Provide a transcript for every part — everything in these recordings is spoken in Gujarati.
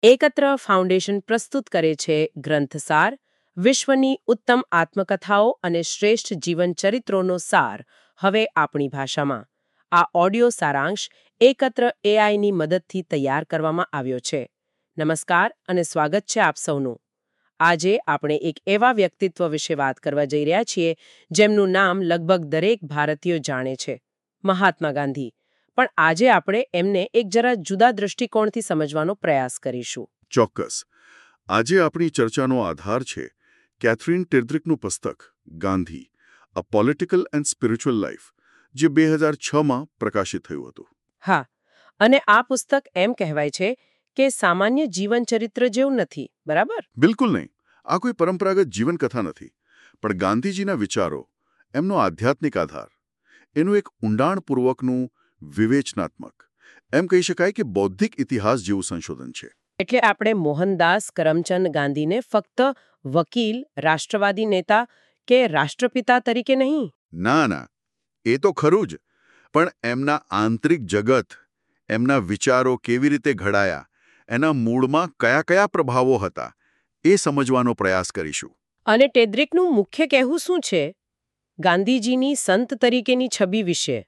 એકત્ર ફાઉન્ડેશન પ્રસ્તુત કરે છે ગ્રંથસાર, વિશ્વની ઉત્તમ આત્મકથાઓ અને શ્રેષ્ઠ જીવન ચરિત્રોનો સાર, હવે આપણી ભાષામાં. આ ઓડિયો સારાંશ એકત્ર એઆઈની મદદથી તૈયાર કરવામાં આવ્યો છે. નમસ્કાર અને સ્વાગત છે આપ સૌનું. આજે આપણે એક એવા વ્યક્તિત્વ વિશે વાત કરવા જઈ રહ્યા છીએ જેમનું નામ લગભગ દરેક ભારતીય જાણે છે, મહાત્મા ગાંધી. પણ આજે આપણે એમને એક જરા જુદા દૃષ્ટિકોણથી સમજવાનો પ્રયાસ કરીશું. ચોક્કસ. આજે આપણી ચર્ચાનો આધાર છે કેથરીન ટેડ્રિકનું પુસ્તક Gandhi, a political and spiritual life, જે 2006માં પ્રકાશિત થયું હતું. હા, અને આ પુસ્તક એમ કહેવાય છે કે સામાન્ય જીવનચરિત્ર જેવું નથી, બરાબર? બિલકુલ નહીં. આ કોઈ પરંપરાગત જીવનકથા નથી, પણ ગાંધીજીના વિચારો, એમનો આધ્યાત્મિક આધાર, એનું એક ઊંડાણપૂર્વકનું વિવેચનાત્મક, એમ કહી શકાય કે બૌદ્ધિક ઇતિહાસ જેવું સંશોધન છે. એટલે આપણે મોહનદાસ કરમચંદ ગાંધીને ફક્ત વકીલ, રાષ્ટ્રવાદી નેતા કે રાષ્ટ્રપિતા તરીકે નહીં. ના, એ તો ખરું જ, પણ એમના આંતરિક જગત, એમના વિચારો કેવી રીતે ઘડાયા, એના મૂળમાં કયા કયા પ્રભાવો હતા, એ સમજવાનો પ્રયાસ કરીશું. અને ટેડ્રિકનું મુખ્ય કહેવું શું છે ગાંધીજીની સંત તરીકેની છબી વિશે?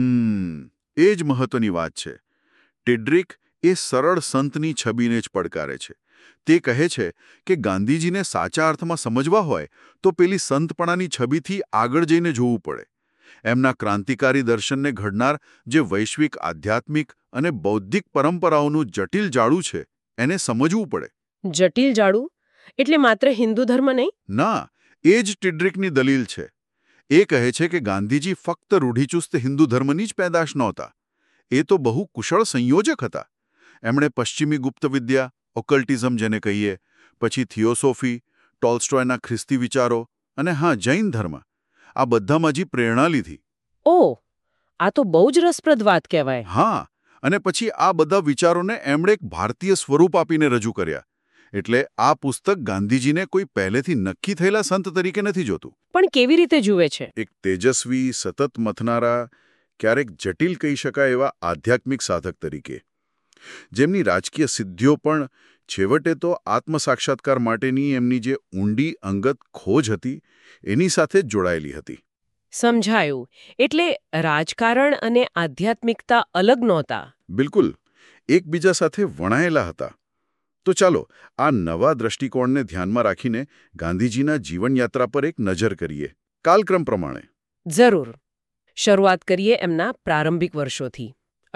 એ જ મહત્વની વાત છે. ટેડ્રિક એ સરળ સંતની છબીને જ પડકારે છે. તે કહે છે કે ગાંધીજીને સાચા અર્થમાં સમજવા હોય તો પેલી સંતપણાની છબીથી આગળ જઈને જોવું પડે. એમના ક્રાંતિકારી દર્શનને ઘડનાર જે વૈશ્વિક આધ્યાત્મિક અને બૌદ્ધિક પરંપરાઓનું જટિલ જાળું છે, એને સમજવું પડે. જટિલ જાળું એટલે માત્ર હિન્દુ ધર્મ નહીં? ના, એ જ ટેડ્રિકની દલીલ છે. એ કહે છે કે ગાંધીજી ફક્ત રૂઢિચુસ્ત હિન્દુ ધર્મની જ પેદાશ નહોતા. એ તો બહુ કુશળ સંયોજક હતા. એમણે પશ્ચિમી ગુપ્ત વિદ્યા, ઓકલ્ટિઝમ જેને કહીએ, પછી થિયોસોફી, ટોલ્સ્ટોયના ખ્રિસ્તી વિચારો અને જૈન ધર્મ, આ બધામાં જ પ્રેરણા લીધી. ઓહ, આ તો બહુ જ રસપ્રદ વાત કહેવાય. હા, અને પછી આ બધા વિચારોને એમણે એક ભારતીય સ્વરૂપ આપીને રજૂ કર્યા. એટલે આ પુસ્તક ગાંધીજીને કોઈ પહેલેથી નક્કી થયેલા સંત તરીકે નથી જોતું. પણ કેવી રીતે જુએ છે? એક તેજસ્વી, સતત મથનારા, ક્યારેક જટિલ કહી શકાય એવા આધ્યાત્મિક સાધક તરીકે, જેમની રાજકીય સિદ્ધિઓ પણ છેવટે તો આત્મસાક્ષાત્કાર માટેની એમની જે ઊંડી અંગત ખોજ હતી એની સાથે જ જોડાયેલી હતી. સમજાયું. એટલે રાજકારણ અને આધ્યાત્મિકતા અલગ નહોતા. બિલકુલ, એકબીજા સાથે વણાયેલા હતા. તો ચાલો આ નવા દ્રષ્ટિકોણને ધ્યાનમાં રાખીને ગાંધીજીના જીવનયાત્રા પર એક નજર કરીએ, કાલક્રમ પ્રમાણે. જરૂર. શરૂઆત કરીએ એમના પ્રારંભિક વર્ષોથી.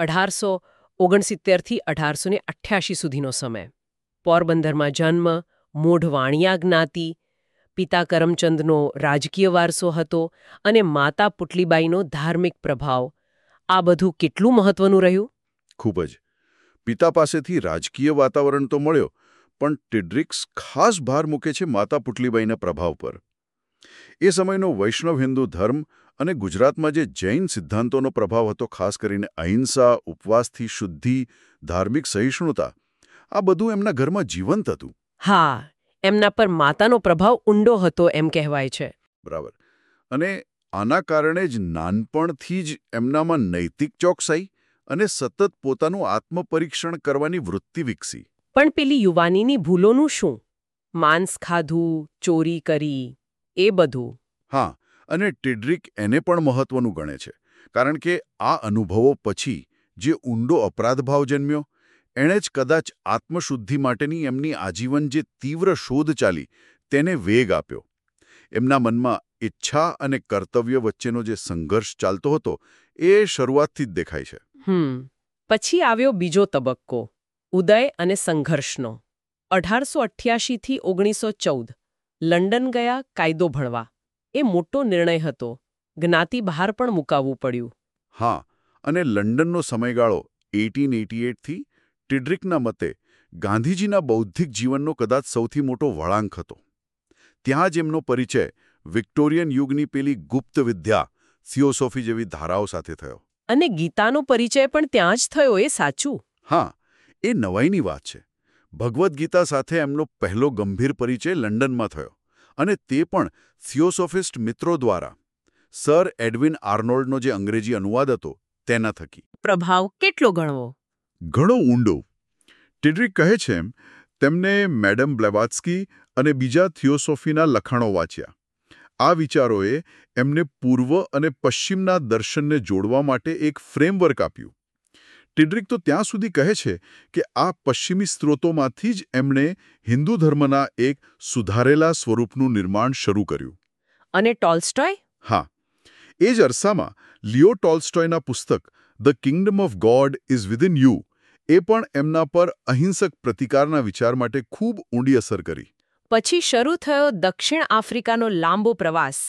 1869થી 1888 સુધીનો સમય. પોરબંદરમાં જન્મ, મોઢ વાણિયા જ્ઞાતિ, પિતા કરમચંદનો રાજકીય વારસો હતો અને માતા પુટલીબાઈનો ધાર્મિક પ્રભાવ. આ બધું કેટલું મહત્વનું રહ્યું? ખૂબ જ. પિતા પાસેથી રાજકીય વાતાવરણ તો મળ્યો, પણ ટેડ્રિક્સ ખાસ ભાર મૂકે છે માતા પુટલીબાઈના પ્રભાવ પર. એ સમયનો વૈષ્ણવ હિન્દુ ધર્મ અને ગુજરાતમાં જે જૈન સિદ્ધાંતોનો પ્રભાવ હતો, ખાસ કરીને અહિંસા, ઉપવાસથી શુદ્ધિ, ધાર્મિક સહિષ્ણુતા, આ બધું એમના ઘરમાં જીવંત હતું. હા, એમના પર માતાનો પ્રભાવ ઊંડો હતો એમ કહેવાય છે. બરાબર. અને આના કારણે જ નાનપણથી જ એમનામાં નૈતિક ચોકસાઈ અને સતત પોતાનું આત્મપરીક્ષણ કરવાની વૃત્તિ વિકસી. પણ પેલી યુવાનીની ભૂલોનું શું? માંસ ખાધું, ચોરી કરી, એ બધું. હા, અને ટેડ્રિક એને પણ મહત્વનું ગણે છે, કારણ કે આ અનુભવો પછી જે ઊંડો અપરાધભાવ જન્મ્યો, એણે જ કદાચ આત્મશુદ્ધિ માટેની એમની આજીવન જે તીવ્ર શોધ ચાલી તેને વેગ આપ્યો. એમના મનમાં ઈચ્છા અને કર્તવ્ય વચ્ચેનો જે સંઘર્ષ ચાલતો હતો એ શરૂઆતથી જ દેખાય છે. પછી આવ્યો બીજો તબક્કો, ઉદય અને સંઘર્ષનો. 1888થી 1914 લંડન ગયા કાયદો ભણવા. એ મોટો નિર્ણય હતો. જ્ઞાતિ બહાર પણ મુકાવવું પડ્યું. હા, અને લંડનનો સમયગાળો 1888થી ટેડ્રિકના મતે ગાંધીજીના બૌદ્ધિક જીવનનો કદાચ સૌથી મોટો વળાંક હતો. ત્યાં જ એમનો પરિચય વિક્ટોરિયન યુગની પેલી ગુપ્ત વિદ્યા, થિયોસોફી જેવી ધારાઓ સાથે થયો. અને ગીતાનો પરિચય પણ ત્યાં જ થયો, એ સાચું? હા, એ નવાઈની વાત છે. ભગવદ્ ગીતા સાથે એમનો પહેલો ગંભીર પરિચય લંડનમાં થયો, અને તે પણ થિયોસોફિસ્ટ મિત્રો દ્વારા. સર એડવિન આર્નોલ્ડનો જે અંગ્રેજી અનુવાદ હતો તેના થકી. પ્રભાવ કેટલો ગણવો? ઘણો ઊંડો. ટેડ્રિક કહે છે એમ તેમને મેડમ બ્લેવાત્સ્કી અને બીજા થિયોસોફીના લખાણો વાંચ્યા. આ વિચારોએ એમને પૂર્વ અને પશ્ચિમના દર્શનને જોડવા માટે એક ફ્રેમવર્ક આપ્યું. ટિડરિક તો ત્યાં સુધી કહે છે કે આ પશ્ચિમી સ્ત્રોતોમાંથી જ એમણે હિન્દુ ધર્મના એક સુધારેલા સ્વરૂપનું નિર્માણ શરૂ કર્યું. અને ટોલ્સ્ટોય? હા, એ જ અરસામાં લિયો ટોલ્સ્ટોયના પુસ્તક the kingdom of God is within you એ પણ એમના પર અહિંસક પ્રતિકારના વિચાર માટે ખૂબ ઊંડી અસર કરી. પછી શરૂ થયો દક્ષિણ આફ્રિકાનો લાંબો પ્રવાસ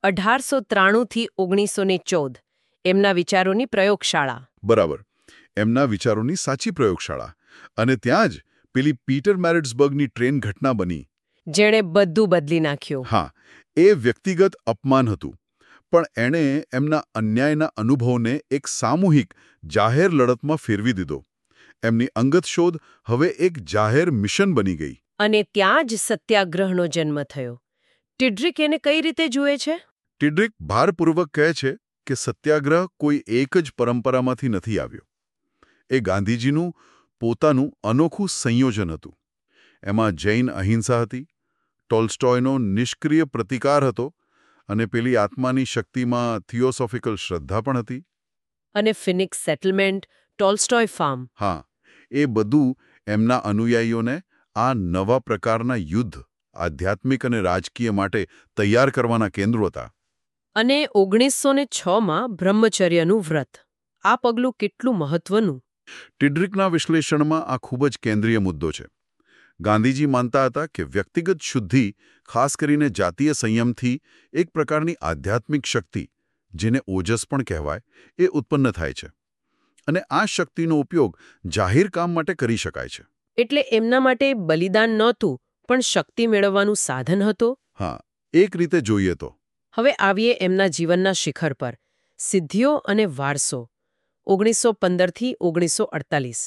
1893થી 1914. એમના વિચારોની પ્રયોગશાળા. બરાબર, એમના વિચારોની સાચી પ્રયોગશાળા. અને ત્યાં જ પેલી પીટર મેરિટ્સબર્ગની ટ્રેન ઘટના બની. જેણે બધું બદલી નાખ્યું. હા, એ વ્યક્તિગત અપમાન હતું, પણ એણે એમના અન્યાયના અનુભવને એક સામૂહિક જાહેર લડતમાં ફેરવી દીધો. એમની અંગત શોધ હવે એક જાહેર મિશન બની ગઈ. અને ત્યાં જ સત્યાગ્રહનો જન્મ થયો. ટિડરિક એને કઈ રીતે જુએ છે? ટિડરિક ભારપૂર્વક કહે છે કે સત્યાગ્રહ કોઈ એક જ પરંપરામાંથી નથી આવ્યો. એ ગાંધીજીનું પોતાનું અનોખું સંયોજન હતું. એમાં જૈન અહિંસા હતી, ટોલ્સ્ટોયનો નિષ્ક્રિય પ્રતિકાર હતો, અને પેલી આત્માની શક્તિમાં થિયોસોફિકલ શ્રદ્ધા પણ હતી. અને ફિનિક્સ સેટલમેન્ટ, ટોલ્સ્ટોય ફાર્મ. હા, એ બધું એમના અનુયાયીઓને આ નવા પ્રકારના યુદ્ધ, આધ્યાત્મિક અને રાજકીય માટે તૈયાર કરવાના કેન્દ્રો હતા. અને 1906માં બ્રહ્મચર્યનું વ્રત. આ પગલું કેટલું મહત્વનું? ટિડરિકના વિશ્લેષણમાં આ ખૂબ જ કેન્દ્રીય મુદ્દો છે. ગાંધીજી માનતા હતા કે વ્યક્તિગત શુદ્ધિ, ખાસ કરીને જાતીય સંયમથી એક પ્રકારની આધ્યાત્મિક શક્તિ, જેને ઓજસ પણ કહેવાય, એ ઉત્પન્ન થાય છે. અને આ શક્તિનો ઉપયોગ જાહેર કામ માટે કરી શકાય છે. એટલે એમના માટે બલિદાન નહોતું, પણ શક્તિ મેળવવાનું સાધન હતો. હા, એક રીતે જોઈએ તો. હવે આવીએ એમના જીવનના શિખર પર. સિદ્ધિઓ અને વારસો. 1915થી 1948.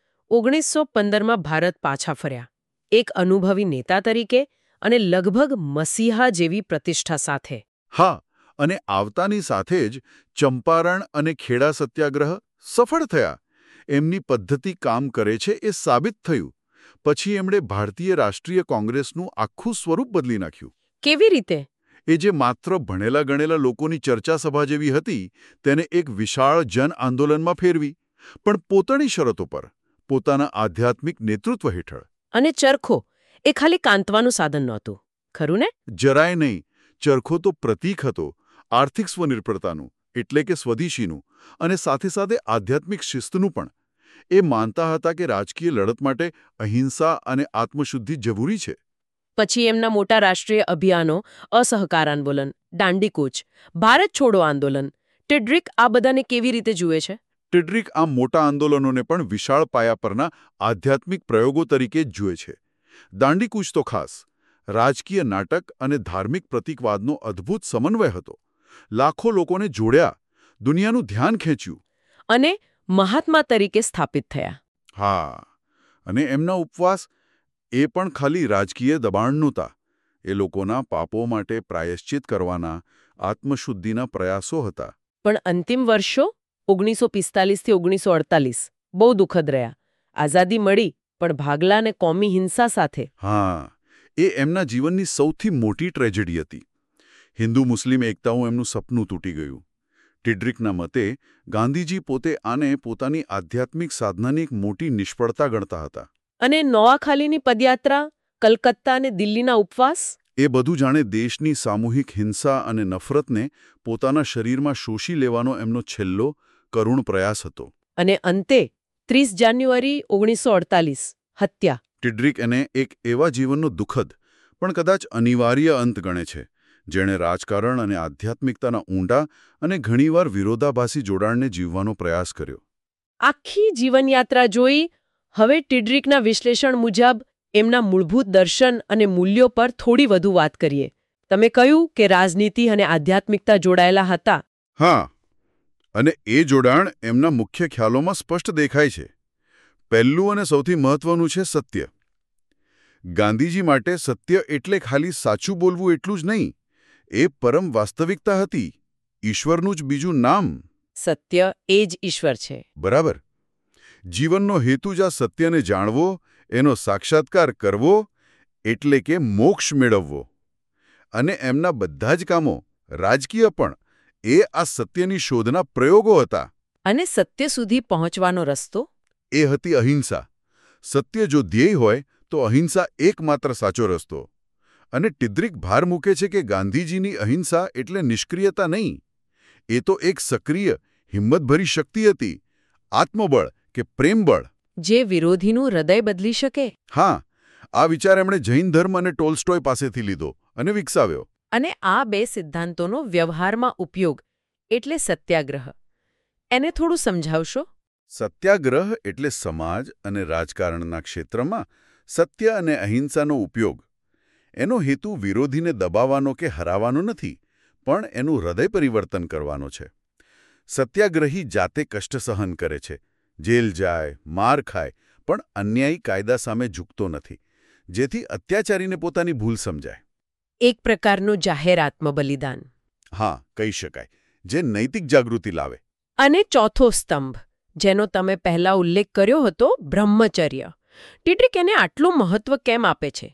1915માં ભારત પાછા ફર્યા. એક અનુભવી નેતા તરીકે અને લગભગ મસીહા જેવી પ્રતિષ્ઠા સાથે. હા, અને આવતાની સાથે જ ચંપારણ અને ખેડા સત્યાગ્રહ સફળ થયા. એમની પદ્ધતિ કામ કરે છે એ સાબિત થયું. પછી એમણે ભારતીય રાષ્ટ્રીય કોંગ્રેસનું આખું સ્વરૂપ બદલી નાખ્યું. કેવી રીતે? એ જે માત્ર ભણેલા ગણેલા લોકોની ચર્ચા સભા જેવી હતી, તેને એક વિશાળ જન આંદોલનમાં ફેરવી, પણ પોતાની શરતો પર, પોતાના આધ્યાત્મિક નેતૃત્વ હેઠળ. અને ચરખો એ ખાલી કાંતવાનું સાધન નહોતું, ખરું ને? જરાય નહીં. ચરખો તો પ્રતીક હતો આર્થિક સ્વનિર્ભરતાનું, એટલે કે સ્વદેશીનું, અને સાથે સાથે આધ્યાત્મિક શિસ્તનું પણ. એ માનતા હતા કે રાજકીય લડત માટે અહિંસા અને આત્મશુદ્ધિ જરૂરી છે. પછી એમના મોટા રાષ્ટ્રીય અભિયાનો, અસહકાર આંદોલન, દાંડી કૂચ, ભારત છોડો આંદોલન. ટિડરિક આ બધાને કેવી રીતે જુએ છે? ટિડરિક આ મોટા આંદોલનોને પણ વિશાળ પાયા પરના આધ્યાત્મિક પ્રયોગો તરીકે જ જુએ છે. દાંડી કૂચ તો ખાસ રાજકીય નાટક અને ધાર્મિક પ્રતીકવાદનો અદ્ભુત સમન્વય હતો. લાખો લોકોને જોડ્યા, દુનિયાનું ધ્યાન ખેંચ્યું. અને મહાત્મા તરીકે સ્થાપિત થયા. હા, અને એમના ઉપવાસ એ પણ ખાલી રાજકીય દબાણ નહોતા. એ લોકોના પાપો માટે પ્રાયશ્ચિત કરવાના આત્મશુદ્ધિના પ્રયાસો હતા. પણ અંતિમ વર્ષો 1945થી 1948 બહુ દુઃખદ રહ્યા. આઝાદી મળી, પણ ભાગલા અને કોમી હિંસા સાથે. હા, એ એમના જીવનની સૌથી મોટી ટ્રેજેડી હતી. હિન્દુ મુસ્લિમ એકતાનું એમનું સપનું તૂટી ગયું. ટિડરિકના મતે ગાંધીજી પોતે આને પોતાની આધ્યાત્મિક સાધનાની એક મોટી નિષ્ફળતા ગણતા હતા. અને નોઆખાલીની પદયાત્રા, કલકત્તા અને દિલ્હીના ઉપવાસ? એ બધું જાણે દેશની સામૂહિક હિંસા અને નફરતને પોતાના શરીરમાં શોષી લેવાનો એમનો છેલ્લો કરુણ પ્રયાસ હતો. અને અંતે 30 જાન્યુઆરી 1948 હત્યા. ટિડરિક એને એક એવા જીવનનો દુઃખદ પણ કદાચ અનિવાર્ય અંત ગણે છે, જેણે રાજકારણ અને આધ્યાત્મિકતાના ઊંડા અને ઘણીવાર વિરોધાભાસી જોડાણને જીવવાનો પ્રયાસ કર્યો. આખી જીવનયાત્રા જોઈ. હવે ટિડરિકના વિશ્લેષણ મુજબ એમના મૂળભૂત દર્શન અને મૂલ્યો પર થોડી વધુ વાત કરીએ. તમે કહ્યું કે રાજનીતિ અને આધ્યાત્મિકતા જોડાયેલા હતા. હા, અને એ જોડાણ એમના મુખ્ય ખ્યાલોમાં સ્પષ્ટ દેખાય છે. પહેલું અને સૌથી મહત્વનું છે સત્ય. ગાંધીજી માટે સત્ય એટલે ખાલી સાચું બોલવું એટલું જ નહીં. એ પરમ વાસ્તવિકતા હતી, ઈશ્વરનું જ બીજું નામ. સત્ય એ જ ઈશ્વર છે. બરાબર. જીવનનો હેતુ જ આ સત્યને જાણવો, એનો સાક્ષાત્કાર કરવો એટલે કે મોક્ષ મેળવવો. અને એમના બધા જ કામો, રાજકીય પણ, એ આ સત્યની શોધના પ્રયોગો હતા. અને સત્ય સુધી પહોંચવાનો રસ્તો? એ હતી અહિંસા. સત્ય જો ધ્યેય હોય તો અહિંસા એકમાત્ર સાચો રસ્તો. અને ટિદ્રિક ભાર મૂકે છે કે ગાંધીજીની અહિંસા એટલે નિષ્ક્રિયતા નહીં. એ તો એક સક્રિય, હિંમતભરી શક્તિ હતી, આત્મબળ કે પ્રેમબળ. જે વિરોધીનું હૃદય બદલી શકે. હા, આ વિચાર એમણે જૈન ધર્મ અને ટોલ્સ્ટોય પાસેથી લીધો અને વિકસાવ્યો. અને આ બે સિદ્ધાંતોનો વ્યવહારમાં ઉપયોગ એટલે સત્યાગ્રહ. એને થોડું સમજાવશો? સત્યાગ્રહ એટલે સમાજ અને રાજકારણના ક્ષેત્રમાં સત્ય અને અહિંસાનો ઉપયોગ. એનો હેતુ વિરોધીને દબાવવાનો કે હરાવવાનો નથી, પણ એનું હૃદય પરિવર્તન કરવાનો છે. સત્યાગ્રહી જાતે કષ્ટ સહન કરે છે, જેલ જાય, માર ખાય, પણ અન્યાયી કાયદા સામે ઝૂકતો નથી, જેથી અત્યાચારીને પોતાની ભૂલ સમજાય. એક પ્રકારનું જાહેર આત્મબલિદાન. હા, કહી શકાય, જે નૈતિક જાગૃતિ લાવે. અને ચોથો સ્તંભ, જેનો તમે પહેલા ઉલ્લેખ કર્યો હતો, બ્રહ્મચર્ય. ટિટ્રિક એને આટલું મહત્વ કેમ આપે છે?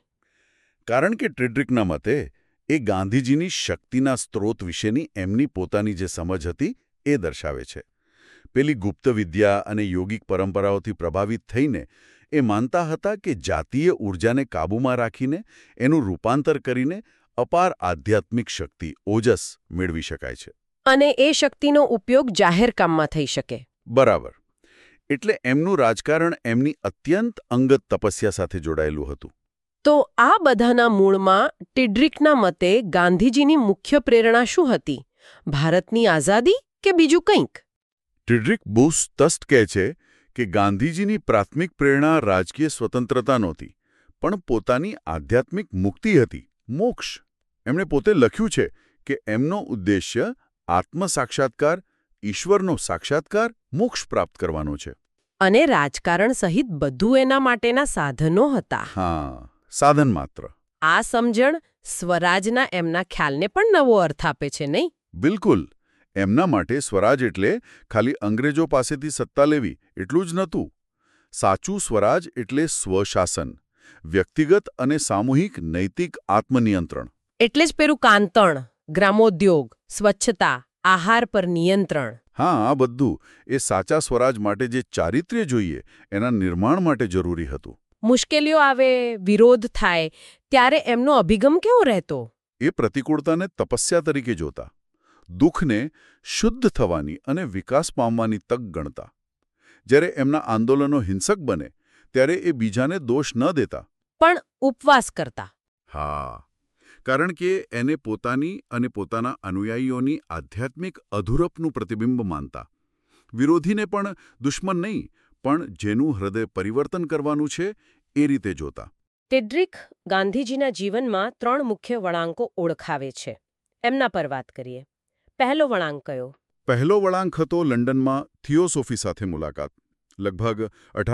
કારણ કે ટિટ્રિકના મતે એ ગાંધીજીની શક્તિના સ્ત્રોત વિશેની એમની પોતાની જે સમજ હતી એ દર્શાવે છે. પેલી ગુપ્ત વિદ્યા અને યોગિક પરંપરાઓથી પ્રભાવિત થઈને એ માનતા હતા કે જાતીય ઊર્જાને કાબૂમાં રાખીને એનું રૂપાંતર કરીને અપાર આધ્યાત્મિક શક્તિ, ઓજસ મેળવી શકાય છે. અને એ શક્તિનો ઉપયોગ જાહેર કામમાં થઈ શકે. બરાબર. એટલે એમનું રાજકારણ એમની અત્યંત અંગત તપસ્યા સાથે જોડાયેલું હતું. તો આ બધાના મૂળમાં ટિડ્રિકના મતે ગાંધીજીની મુખ્ય પ્રેરણા શું હતી? ભારતની આઝાદી કે બીજું કંઈક? ટિડ્રિક બહુ સ્પષ્ટ કહે છે કે ગાંધીજીની પ્રાથમિક પ્રેરણા રાજકીય સ્વતંત્રતા નહોતી, પણ પોતાની આધ્યાત્મિક મુક્તિ હતી, મોક્ષ. એમણે પોતે લખ્યું છે કે એમનો ઉદ્દેશ્ય આત્મસાક્ષાત્કાર, ઈશ્વરનો સાક્ષાત્કાર, મોક્ષ પ્રાપ્ત કરવાનો છે. અને રાજકારણ સહિત બધું એના માટેના સાધનો હતા. હા, સાધન માત્ર. આ સમજણ સ્વરાજના એમના ખ્યાલને પણ નવો અર્થ આપે છે, નહીં? બિલકુલ. એમના માટે સ્વરાજ એટલે ખાલી અંગ્રેજો પાસેથી સત્તા લેવી એટલું જ નહોતું. સાચું સ્વરાજ એટલે સ્વશાસન, વ્યક્તિગત અને સામૂહિક નૈતિક આત્મનિયંત્રણ. એટલે જ પેલું કાંતણ, ગ્રામોદ્યોગ, સ્વચ્છતા, આહાર પર નિયંત્રણ. હા, આ બધું એ સાચા સ્વરાજ માટે જે ચારિત્ર્ય જોઈએ એના નિર્માણ માટે જરૂરી હતું. મુશ્કેલીઓ આવે, વિરોધ થાય, ત્યારે એમનો અભિગમ કેવો રહેતો? એ પ્રતિકૂળતાને તપસ્યા તરીકે જોતા, દુઃખને શુદ્ધ થવાની અને વિકાસ પામવાની તક ગણતા. જ્યારે એમના આંદોલનો હિંસક બને ત્યારે એ બીજાને દોષ ન દેતા, પણ ઉપવાસ કરતા. હા, કારણ કે એને પોતાની અને પોતાના અનુયાયીઓની આધ્યાત્મિક અધૂરપનું પ્રતિબિંબ માનતા. વિરોધીને પણ દુશ્મન નહીં, પણ જેનું હૃદય પરિવર્તન કરવાનું છે એ રીતે જોતા. ટિડ્રિક ગાંધીજીના જીવનમાં 3 મુખ્ય વળાંકો ઓળખાવે છે. એમના પર વાત કરીએ. પહેલો વળાંક કયો? પહેલો વળાંક હતો લંડનમાં થિયોસોફી સાથે મુલાકાત, લગભગ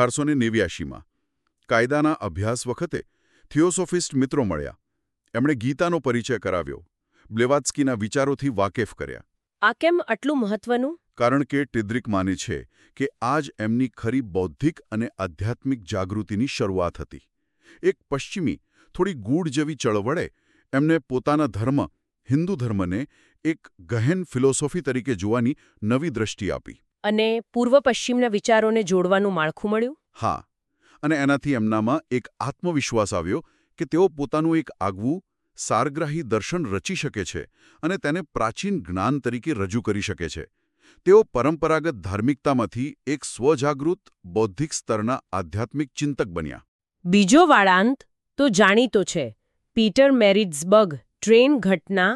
1889માં. કાયદાના અભ્યાસ વખતે થિયોસોફિસ્ટ મિત્રો મળ્યા. એમણે ગીતાનો પરિચય કરાવ્યો, બ્લેવાત્સ્કીના વિચારોથી વાકેફ કર્યા. આ કેમ આટલું મહત્વનું? કારણ કે ટિદ્રિક માને છે કે આ જ એમની ખરી બૌદ્ધિક અને આધ્યાત્મિક જાગૃતિની શરૂઆત હતી. એક પશ્ચિમી, થોડી ગૂઢ જેવી ચળવળે એમને પોતાના ધર્મ, હિન્દુ ધર્મને એક ગહેન ફિલોસોફી તરીકે જોવાની નવી દ્રષ્ટિ આપી. અને પૂર્વ પશ્ચિમના વિચારોને જોડવાનું માળખું મળ્યું? હા, અને એનાથી એમનામાં એક આત્મવિશ્વાસ આવ્યો કે તેઓ પોતાનું એક આગવું, સારગ્રાહી દર્શન રચી શકે છે અને તેને પ્રાચીન જ્ઞાન તરીકે રજૂ કરી શકે છે. તેઓ પરંપરાગત ધાર્મિકતામાંથી એક સ્વજાગૃત, બૌદ્ધિક સ્તરના આધ્યાત્મિક ચિંતક બન્યા. બીજો વાળાંત તો જાણીતો છે, પીટર મેરિટ્ઝબર્ગ ટ્રેન ઘટના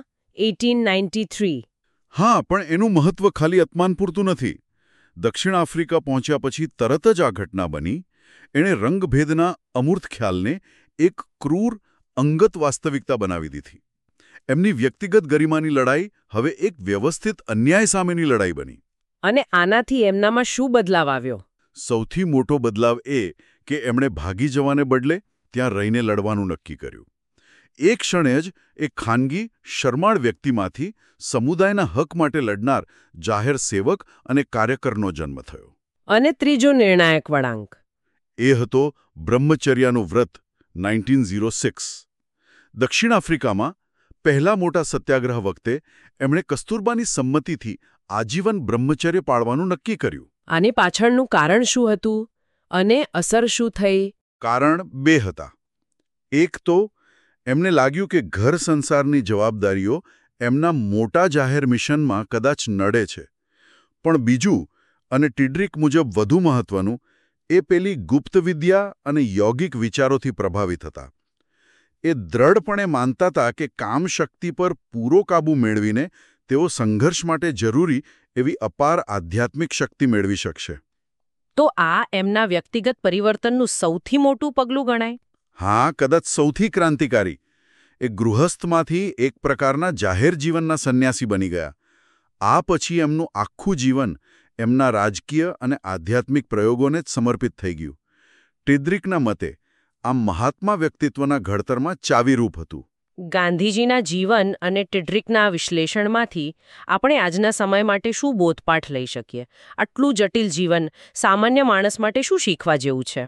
1893. હા, પણ એનું મહત્વ ખાલી અપમાન પૂરતું નથી. દક્ષિણ આફ્રિકા પહોંચ્યા પછી તરત જ આ ઘટના બની. એણે રંગભેદના અમૂર્ત ખ્યાલને એક ક્રૂર, અંગત વાસ્તવિકતા બનાવી દીધી. એમની વ્યક્તિગત ગરિમાની લડાઈ હવે એક વ્યવસ્થિત અન્યાય સામેની લડાઈ બની. અને આનાથી એમનામાં શું બદલાવ આવ્યો? સૌથી મોટો બદલાવ એ કે એમણે ભાગી જવાને બદલે ત્યાં રહીને લડવાનું નક્કી કર્યું. એક ક્ષણે જ એક ખાનગી, શરમાળ વ્યક્તિમાંથી સમુદાયના હક માટે લડનાર જાહેર સેવક અને કાર્યકરનો જન્મ થયો. અને ત્રીજો નિર્ણાયક વળાંક? એ હતો બ્રહ્મચર્યાનું વ્રત 1906 દક્ષિણ આફ્રિકામાં પહેલા મોટા સત્યાગ્રહ વખતે એમણે કસ્તુરબાની સંમતિથી આજીવન બ્રહ્મચર્ય પાળવાનું નક્કી કર્યું. આને પાછળનું કારણ શું હતું અને અસર શું થઈ? કારણ બે હતા. એક તો એમને લાગ્યું કે ઘર સંસારની જવાબદારીઓ એમના મોટા જાહેર મિશનમાં કદાચ નડે છે. પણ બીજું, અને ટિડરિક મુજબ વધુ મહત્વનું, એ પેલી ગુપ્ત વિદ્યા અને યોગિક વિચારોથી પ્રભાવિત હતા. એ દ્રઢપણે માનતા હતા કે કામશક્તિ પર પૂરો કાબૂ મેળવીને તેઓ સંઘર્ષ માટે જરૂરી એવી અપાર આધ્યાત્મિક શક્તિ મેળવી શકશે. તો આ એમના વ્યક્તિગત પરિવર્તનનું સૌથી મોટું પગલું ગણાય? હા, કદાચ સૌથી ક્રાંતિકારી. એ ગૃહસ્થમાંથી એક પ્રકારના જાહેર જીવનના સંન્યાસી બની ગયા. આ પછી એમનું આખું જીવન એમના રાજકીય અને આધ્યાત્મિક પ્રયોગોને જ સમર્પિત થઈ ગયું. ટિડરિકના મતે આ મહાત્મા વ્યક્તિત્વના ઘડતરમાં ચાવીરૂપ હતું. ગાંધીજીના જીવન અને ટિડરિકના વિશ્લેષણમાંથી આપણે આજના સમય માટે શું બોધપાઠ લઈ શકીએ? આટલું જટિલ જીવન સામાન્ય માણસ માટે શું શીખવા જેવું છે?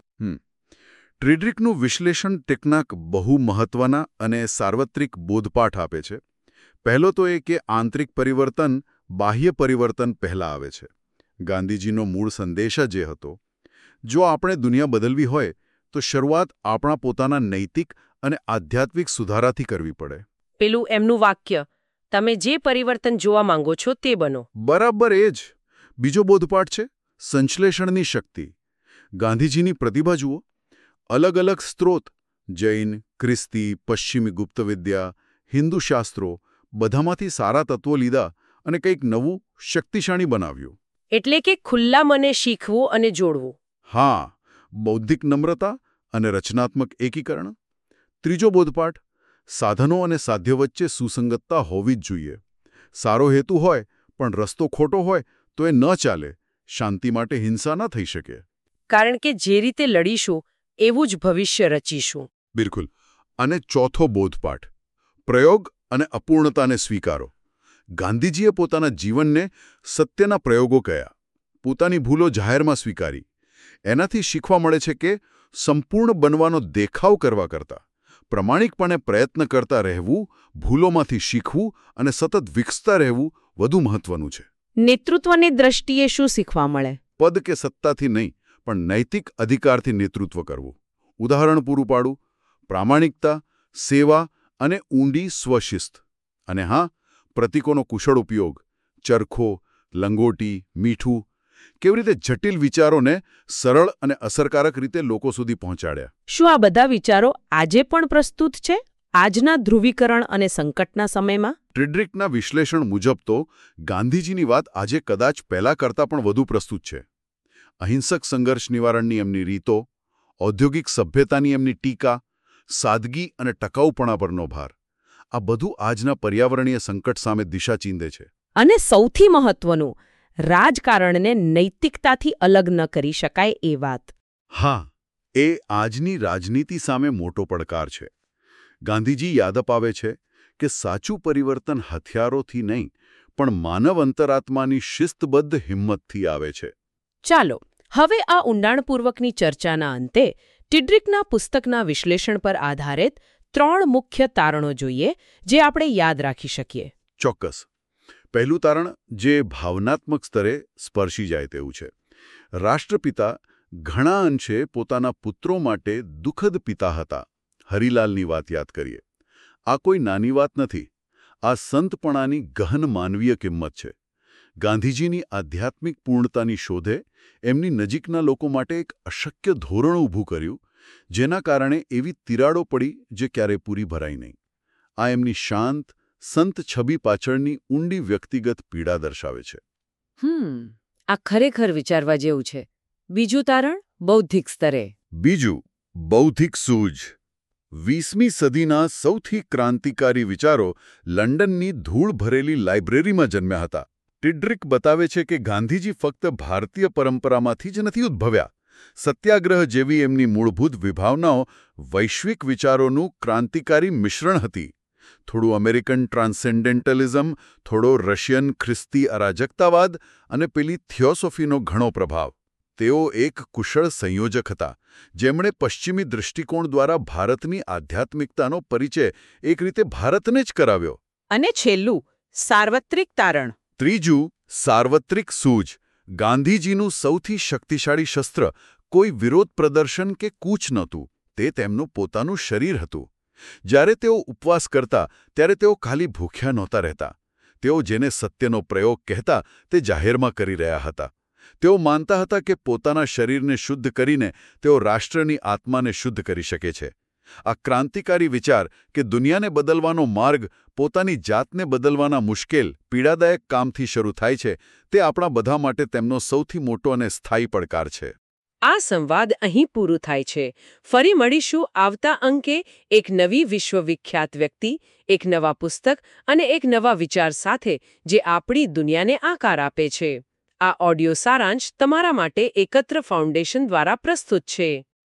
ટિડરિકનું વિશ્લેષણ ટેકનાક બહુ મહત્વના અને સાર્વત્રિક બોધપાઠ આપે છે. પહેલો તો એ કે આંતરિક પરિવર્તન બાહ્ય પરિવર્તન પહેલાં આવે છે. ગાંધીજીનો મૂળ સંદેશ જ એ હતો, જો આપણે દુનિયા બદલવી હોય તો શરૂઆત આપણા પોતાના નૈતિક અને આધ્યાત્મિક સુધારાથી કરવી પડે. પેલું એમનું વાક્ય, તમે જે પરિવર્તન જોવા માંગો છો તે બનો. બરાબર એ જ. બીજો બોધપાઠ છે સંશ્લેષણની શક્તિ. ગાંધીજીની પ્રતિભા જુઓ. અલગ અલગ સ્ત્રોત, જૈન, ખ્રિસ્તી, પશ્ચિમી ગુપ્ત વિદ્યા, હિન્દુ શાસ્ત્રો, બધામાંથી સારા તત્વો લીધા અને કંઈક નવું શક્તિશાળી બનાવ્યું. એટલે કે ખુલ્લા મને શીખવું અને જોડવું. હા, બૌદ્ધિક નમ્રતા અને રચનાત્મક એકીકરણ. ત્રીજો બોધપાઠ, સાધનો અને સાધ્ય વચ્ચે સુસંગતતા હોવી જ જોઈએ. સારો હેતુ હોય પણ રસ્તો ખોટો હોય તો એ ન ચાલે. શાંતિ માટે હિંસા ન થઈ શકે. કારણ કે જે રીતે લડીશું એવું જ ભવિષ્ય રચીશું. બિલકુલ. અને ચોથો બોધપાઠ, પ્રયોગ અને અપૂર્ણતાને સ્વીકારો. ગાંધીજીએ પોતાના જીવનને સત્યના પ્રયોગો કહ્યા. પોતાની ભૂલો જાહેરમાં સ્વીકારી. એનાથી શીખવા મળે છે કે સંપૂર્ણ બનવાનો દેખાવ કરવા કરતાં પ્રમાણિકપણે પ્રયત્ન કરતા રહેવું, ભૂલોમાંથી શીખવું અને સતત વિકસતા રહેવું વધુ મહત્વનું છે. નેતૃત્વની દ્રષ્ટિએ શું શીખવા મળે? પદ કે સત્તાથી નહીં, પણ નૈતિક અધિકારથી નેતૃત્વ કરવું. ઉદાહરણ પૂરું પાડવું, પ્રામાણિકતા, સેવા અને ઊંડી સ્વશિસ્ત. અને હા, પ્રતીકોનો કુશળ ઉપયોગ, ચરખો, લંગોટી, મીઠું, કેવી રીતે જટિલ વિચારોને સરળ અને અસરકારક રીતે લોકો સુધી પહોંચાડ્યા. શું આ બધા વિચારો આજે પણ પ્રસ્તુત છે આજના ધ્રુવીકરણ અને સંકટના સમયમાં? ટિડરિકના વિશ્લેષણ મુજબ તો ગાંધીજીની વાત આજે કદાચ પહેલા કરતાં પણ વધુ પ્રસ્તુત છે. અહિંસક સંઘર્ષ નિવારણની એમની રીતો, ઔદ્યોગિક સભ્યતાની એમની ટીકા, સાદગી અને ટકાઉપણા પરનો ભાર, આ બધું આજના પર્યાવરણીય સંકટ સામે દિશા ચીંધે છે. અને સૌથી મહત્વનું, રાજકારણને નૈતિકતાથી અલગ ન કરી શકાય એ વાત. હા, એ આજની રાજનીતિ સામે મોટો પડકાર છે. ગાંધીજી યાદ અપાવે છે કે સાચું પરિવર્તન હથિયારોથી નહીં, પણ માનવ અંતરાત્માની શિસ્તબદ્ધ હિંમતથી આવે છે. ચાલો, હવે આ ઊંડાણપૂર્વકની ચર્ચાના અંતે ટિડરિકના પુસ્તકના વિશ્લેષણ પર આધારિત 3 મુખ્ય તારણો જોઈએ જે આપણે યાદ રાખી શકીએ. ચોક્કસ. પહેલું તારણ, જે ભાવનાત્મક સ્તરે સ્પર્શી જાય તેવું છે. રાષ્ટ્રપિતા ઘણા અંશે પોતાના પુત્રો માટે દુઃખદ પિતા હતા. હરિલાલની વાત યાદ કરીએ. આ કોઈ નાની વાત નથી. આ સંતપણાની ગહન માનવીય કિંમત છે. ગાંધીજીની આધ્યાત્મિક પૂર્ણતાની શોધે એમની નજીકના લોકો માટે એક અશક્ય ધોરણ ઊભું કર્યું, જેના કારણે એવી તિરાડો પડી જે ક્યારેય પૂરી ભરાઈ નહીં. આ એમની શાંત, સંત છબી પાછળની ઊંડી વ્યક્તિગત પીડા દર્શાવે છે. આ ખરેખર વિચારવા જેવું છે. બીજું તારણ, બૌદ્ધિક સ્તરે. બીજું, બૌદ્ધિક સૂઝ. 20મી સદીના સૌથી ક્રાંતિકારી વિચારો લંડનની ધૂળ ભરેલી લાઇબ્રેરીમાં જન્મ્યા હતા. ટિડરિક બતાવે છે કે ગાંધીજી ફક્ત ભારતીય પરંપરામાંથી જ નથી ઉદ્ભવ્યા. સત્યાગ્રહ જેવી એમની મૂળભૂત વિભાવનાઓ વૈશ્વિક વિચારોનું ક્રાંતિકારી મિશ્રણ હતી. થોડું અમેરિકન ટ્રાન્સેન્ડેન્ટલિઝમ, થોડો રશિયન ખ્રિસ્તી અરાજકતાવાદ અને પેલી થિયોસોફીનો ઘણો પ્રભાવ. તેઓ એક કુશળ સંયોજક હતા જેમણે પશ્ચિમી દૃષ્ટિકોણ દ્વારા ભારતની આધ્યાત્મિકતાનો પરિચય એક રીતે ભારતને જ કરાવ્યો. અને છેલ્લું સાર્વત્રિક તારણ. ત્રીજું, સાર્વત્રિક સૂઝ. ગાંધીજીનું સૌથી શક્તિશાળી શસ્ત્ર કોઈ વિરોધ પ્રદર્શન કે કૂચ નહોતું, તે તેમનું પોતાનું શરીર હતું. જ્યારે તેઓ ઉપવાસ કરતા ત્યારે તેઓ ખાલી ભૂખ્યા નહોતા રહેતા. તેઓ જેને સત્યનો પ્રયોગ કહેતા તે જાહેરમાં કરી રહ્યા હતા. તેઓ માનતા હતા કે પોતાના શરીરને શુદ્ધ કરીને તેઓ રાષ્ટ્રની આત્માને શુદ્ધ કરી શકે છે. આ ક્રાંતિકારી વિચાર કે દુનિયાને બદલવાનો માર્ગ પોતાની જાતને બદલવાના મુશ્કેલ, પીડાદાયક કામથી શરૂ થાય છે, તે આપણા બધા માટે તેમનો સૌથી મોટો અને સ્થાયી પડકાર છે. આ સંવાદ અહીં પૂરું થાય છે. ફરી મળીશું આવતા અંકે એક નવી વિશ્વવિખ્યાત વ્યક્તિ, એક નવા પુસ્તક અને એક નવા વિચાર સાથે જે આપણી દુનિયાને આકાર આપે છે. આ ઓડિયો સારાંશ તમારા માટે એકત્ર ફાઉન્ડેશન દ્વારા પ્રસ્તુત છે.